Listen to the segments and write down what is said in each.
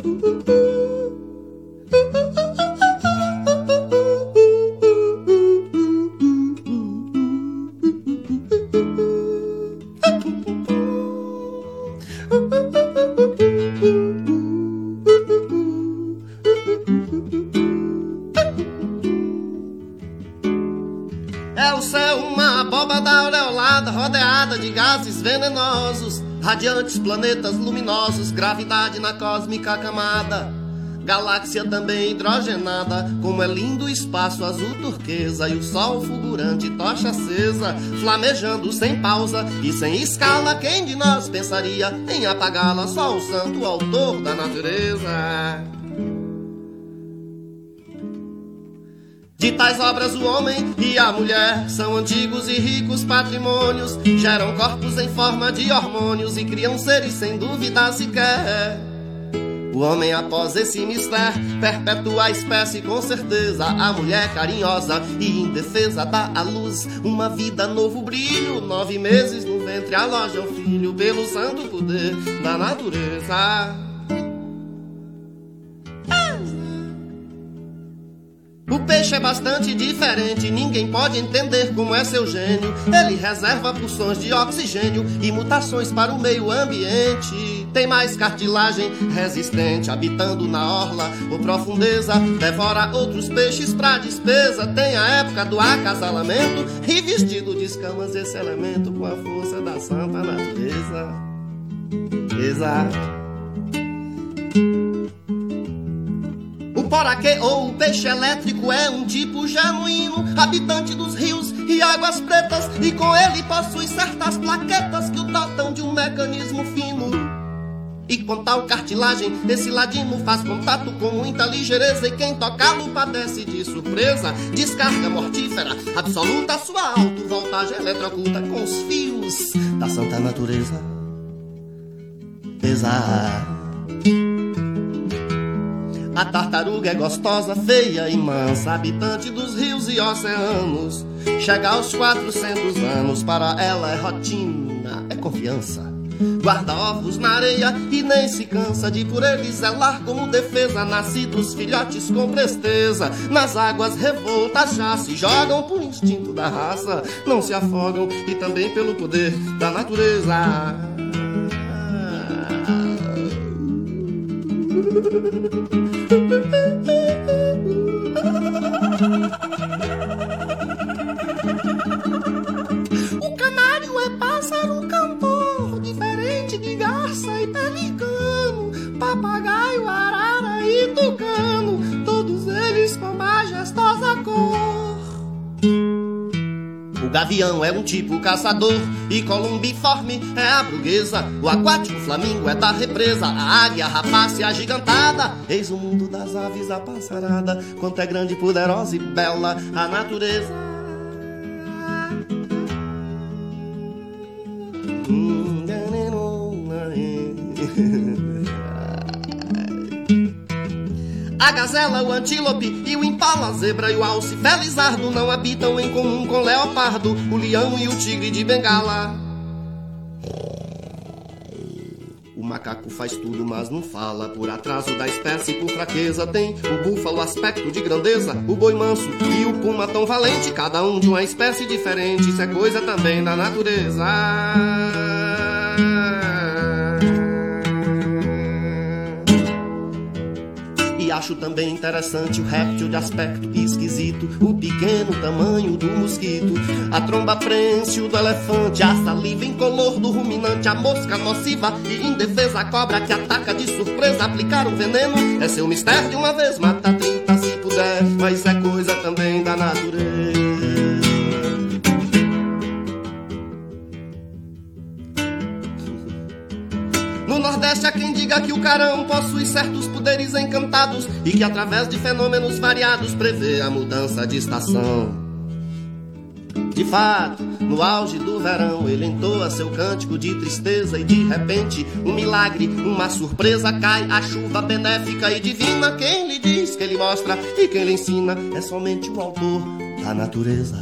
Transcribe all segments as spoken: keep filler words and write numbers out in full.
É o céu uma abóbada aureolada, rodeada de gases venenosos, radiantes planetas luminosos, gravidade na cósmica camada, galáxia também hidrogenada, como é lindo o espaço azul turquesa, e o sol fulgurante, tocha acesa, flamejando sem pausa e sem escala. Quem de nós pensaria em apagá-la? Só o santo autor da natureza. De tais obras o homem e a mulher são antigos e ricos patrimônios, geram corpos em forma de hormônios e criam seres sem dúvida sequer. O homem, após esse mistério, perpetua a espécie com certeza. A mulher carinhosa e indefesa dá à luz uma vida, novo brilho. Nove meses no ventre aloja o filho, pelo santo poder da natureza. O peixe é bastante diferente, ninguém pode entender como é seu gênio. Ele reserva porções de oxigênio e mutações para o meio ambiente. Tem mais cartilagem resistente, habitando na orla ou profundeza. Devora outros peixes pra despesa. Tem a época do acasalamento, e vestido de escamas esse elemento, com a força da santa natureza. Exato. O poraquê ou o peixe elétrico é um tipo genuíno, habitante dos rios e águas pretas, e com ele possui certas plaquetas que o dotam de um mecanismo fino. E com tal cartilagem, esse ladino faz contato com muita ligeireza, e quem tocá-lo padece de surpresa. Descarga mortífera absoluta, sua alto-voltagem eletrocuta com os fios da santa natureza. Exato. A tartaruga é gostosa, feia e mansa, habitante dos rios e oceanos. Chega aos quatrocentos anos, para ela é rotina, é confiança. Guarda ovos na areia e nem se cansa de por eles zelar como defesa. Nascidos filhotes com presteza, nas águas revoltas já se jogam por instinto da raça. Não se afogam e também pelo poder da natureza. O canário é pássaro cantor, diferente de garça e pelicano, papagaio, arara e tucano, todos eles com majestosa cor. O gavião é um tipo caçador e columbiforme é a burguesa. O aquático flamingo é da represa, a águia, a rapácea agigantada. Eis o mundo das aves, a passarada, quanto é grande, poderosa e bela a natureza. A gazela, o antílope e o impala, a zebra e o alce felizardo não habitam em comum com o leopardo, o leão e o tigre de Bengala. O macaco faz tudo, mas não fala, por atraso da espécie, por fraqueza. Tem o búfalo, aspecto de grandeza, o boi manso e o puma tão valente, cada um de uma espécie diferente. Isso é coisa também da natureza. Acho também interessante o réptil de aspecto esquisito, o pequeno tamanho do mosquito, a tromba prênsil do elefante, a saliva incolor do ruminante, a mosca nociva e indefesa, a cobra que ataca de surpresa. Aplicar o veneno é seu mistério de uma vez, mata trinta se puder, mas é coisa também da natureza. No Nordeste há quem diga que o carão possui certos poderes encantados e que através de fenômenos variados prevê a mudança de estação. De fato, no auge do verão ele entoa seu cântico de tristeza e de repente um milagre, uma surpresa, cai a chuva benéfica e divina. Quem lhe diz, que ele mostra e quem lhe ensina é somente o autor da natureza.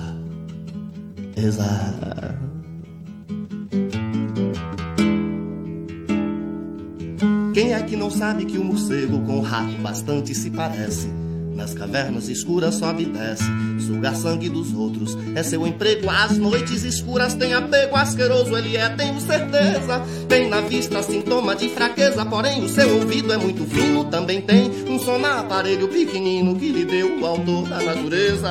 Exato. Quem Quem é que não sabe que o morcego com o rato bastante se parece? Nas cavernas escuras sobe e desce, suga sangue dos outros, é seu emprego. As noites escuras tem apego asqueroso, ele é, tenho certeza. Tem na vista sintoma de fraqueza, porém o seu ouvido é muito fino. Também tem um som na aparelho pequenino que lhe deu o autor da natureza.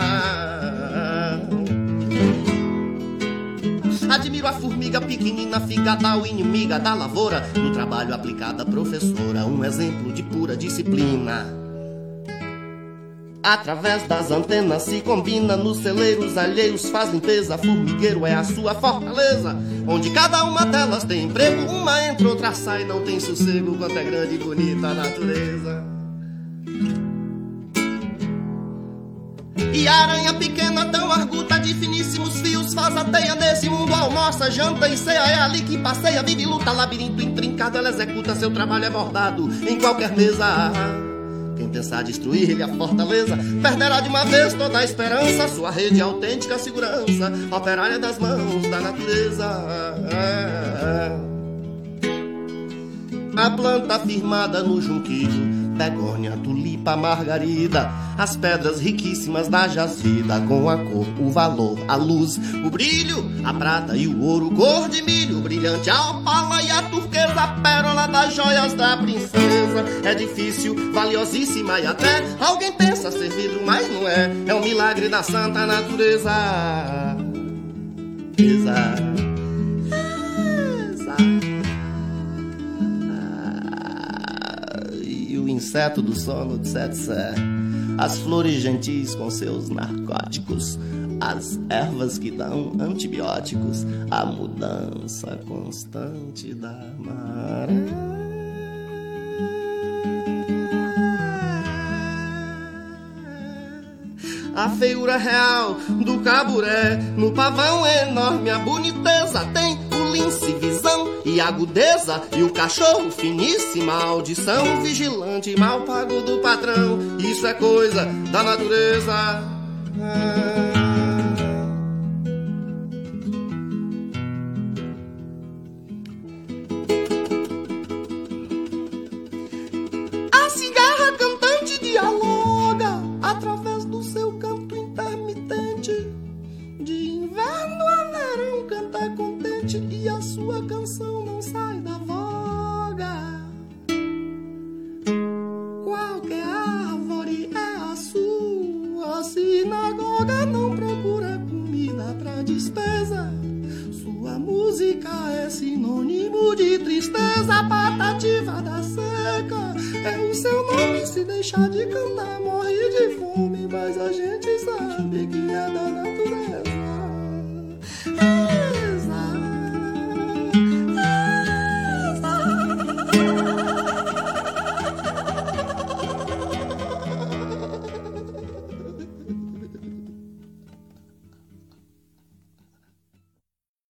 Admiro a formiga pequenina, figada, inimiga da lavoura. No trabalho aplicada, professora, um exemplo de pura disciplina. Através das antenas se combina, nos celeiros alheios faz limpeza. Formigueiro é a sua fortaleza, onde cada uma delas tem emprego. Uma entra, outra sai, não tem sossego, quanto é grande e bonita a natureza. E a aranha pequena tão arguta, de finíssimos fios faz a teia. Nesse mundo almoça, janta e ceia, é ali que passeia, vive, luta, labirinto intrincado. Ela executa, seu trabalho é bordado em qualquer mesa. Quem pensar destruir-lhe a fortaleza perderá de uma vez toda a esperança. Sua rede é autêntica segurança, operária das mãos da natureza. A planta firmada no junquilho, begônia, tulipa, margarida, as pedras riquíssimas da jazida, com a cor, o valor, a luz, o brilho, a prata e o ouro, cor de milho, brilhante a opala e a turquesa, a pérola das joias da princesa. É difícil, valiosíssima e até alguém pensa ser vidro, mas não é. É um milagre da santa natureza. Exato. Inseto do sono de Setsé, as flores gentis com seus narcóticos, as ervas que dão antibióticos, a mudança constante da maré. A feiura real do caburé, no pavão enorme a boniteza tem o lince, visão e agudeza, e o cachorro finíssima audição, vigilante mal pago do patrão. Isso é coisa da natureza. A cigarra cantante dialoga através do seu canto intermitente. De inverno a verão canta contente, e a sua canção não sai da voga. Qualquer árvore é a sua sinagoga, não procura comida pra despesa. Sua música é sinônimo de tristeza, patativa da seca é o seu nome. Se deixar de cantar morre de fome, mas a gente sabe que é da natureza. É.